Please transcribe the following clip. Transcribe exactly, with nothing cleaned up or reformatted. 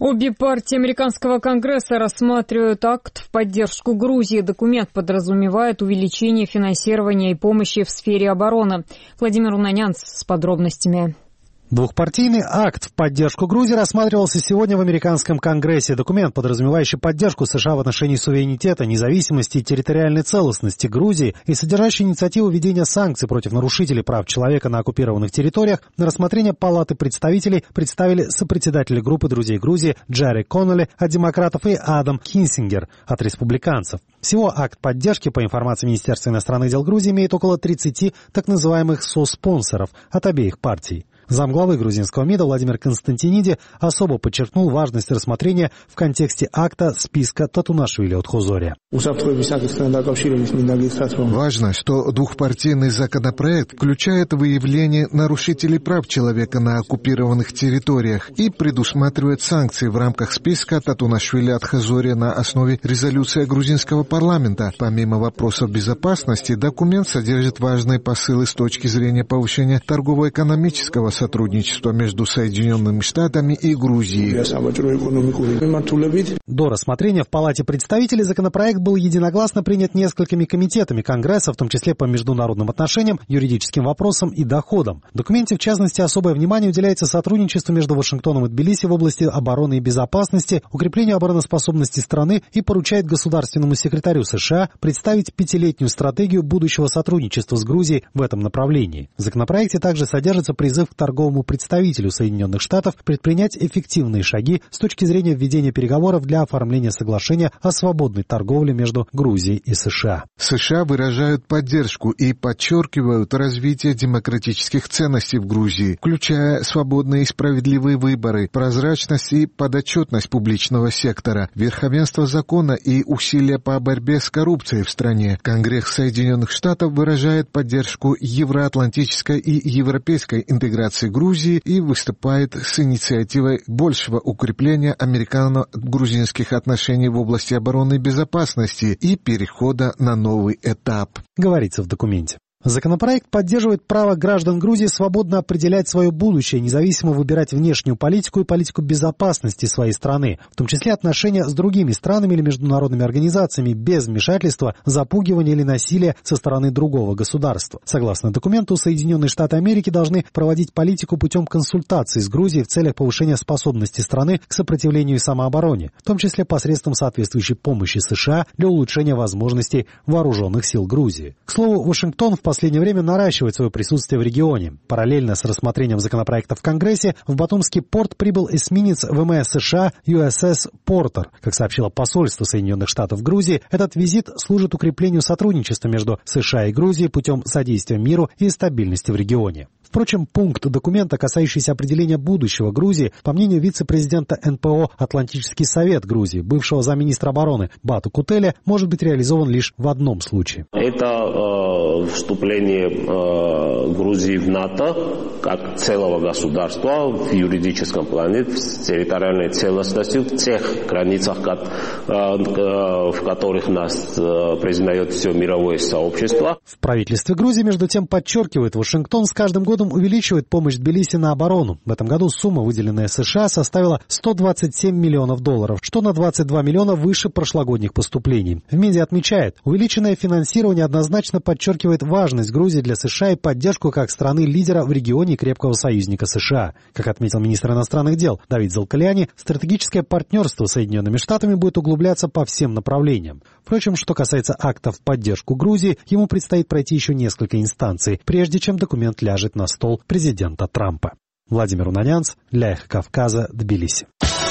Обе партии американского Конгресса рассматривают акт в поддержку Грузии. Документ подразумевает увеличение финансирования и помощи в сфере обороны. Владимир Унанянц с подробностями. Двухпартийный акт в поддержку Грузии рассматривался сегодня в американском Конгрессе. Документ, подразумевающий поддержку США в отношении суверенитета, независимости и территориальной целостности Грузии и содержащий инициативу введения санкций против нарушителей прав человека на оккупированных территориях, на рассмотрение Палаты представителей представили сопредседатели группы друзей Грузии Джерри Коннелли от демократов и Адам Кинсингер от республиканцев. Всего акт поддержки, по информации Министерства иностранных дел Грузии, имеет около тридцати так называемых соспонсоров от обеих партий. Замглавы грузинского МИДа Владимир Константиниди особо подчеркнул важность рассмотрения в контексте акта списка Татунашвили от Хозория. Важно, что двухпартийный законопроект включает выявление нарушителей прав человека на оккупированных территориях и предусматривает санкции в рамках списка Татунашвили от Хозория на основе резолюции грузинского парламента. Помимо вопросов безопасности, документ содержит важные посылы с точки зрения повышения торгово-экономического сотрудничества между Соединенными Штатами и Грузией. До рассмотрения в Палате представителей законопроект был единогласно принят несколькими комитетами Конгресса, в том числе по международным отношениям, юридическим вопросам и доходам. В документе, в частности, особое внимание уделяется сотрудничеству между Вашингтоном и Тбилиси в области обороны и безопасности, укреплению обороноспособности страны и поручает государственному секретарю США представить пятилетнюю стратегию будущего сотрудничества с Грузией в этом направлении. В законопроекте также содержится призыв к торговому представителю Соединенных Штатов предпринять эффективные шаги с точки зрения введения переговоров для оформления соглашения о свободной торговле между Грузией и США. США выражают поддержку и подчеркивают развитие демократических ценностей в Грузии, включая свободные и справедливые выборы, прозрачность и подотчетность публичного сектора, верховенство закона и усилия по борьбе с коррупцией в стране. Конгресс Соединенных Штатов выражает поддержку евроатлантической и европейской интеграции Грузии и выступает с инициативой большего укрепления американо-грузинских отношений в области обороны и безопасности и перехода на новый этап, говорится в документе. Законопроект поддерживает право граждан Грузии свободно определять свое будущее, независимо выбирать внешнюю политику и политику безопасности своей страны, в том числе отношения с другими странами или международными организациями без вмешательства, запугивания или насилия со стороны другого государства. Согласно документу, Соединенные Штаты Америки должны проводить политику путем консультаций с Грузией в целях повышения способности страны к сопротивлению и самообороне, в том числе посредством соответствующей помощи США для улучшения возможностей вооруженных сил Грузии. К слову, Вашингтон в В последнее время наращивает свое присутствие в регионе. Параллельно с рассмотрением законопроекта в Конгрессе в Батумский порт прибыл эсминец ВМС США ю эс эс Портер. Как сообщило посольство Соединенных Штатов в Грузии, этот визит служит укреплению сотрудничества между США и Грузией путем содействия миру и стабильности в регионе. Впрочем, пункт документа, касающийся определения будущего Грузии, по мнению вице-президента эн пэ о «Атлантический совет Грузии», бывшего замминистра обороны Бату Кутеля, может быть реализован лишь в одном случае. Это э, вступление э, Грузии в НАТО как целого государства в юридическом плане, в территориальной целостности, в тех границах, как, э, э, в которых нас э, признает все мировое сообщество. В правительстве Грузии, между тем, подчеркивает, Вашингтон с каждым годом увеличивает помощь Тбилиси на оборону. В этом году сумма, выделенная США, составила сто двадцать семь миллионов долларов, что на двадцать два миллиона выше прошлогодних поступлений. В МИДе отмечает, увеличенное финансирование однозначно подчеркивает важность Грузии для США и поддержку как страны-лидера в регионе и крепкого союзника США. Как отметил министр иностранных дел Давид Залкаляни, стратегическое партнерство с Соединенными Штатами будет углубляться по всем направлениям. Впрочем, что касается акта в поддержку Грузии, ему предстоит пройти еще несколько инстанций, прежде чем документ ляжет на стол президента Трампа. Владимир Унанянц для Эхо Кавказа, Тбилиси.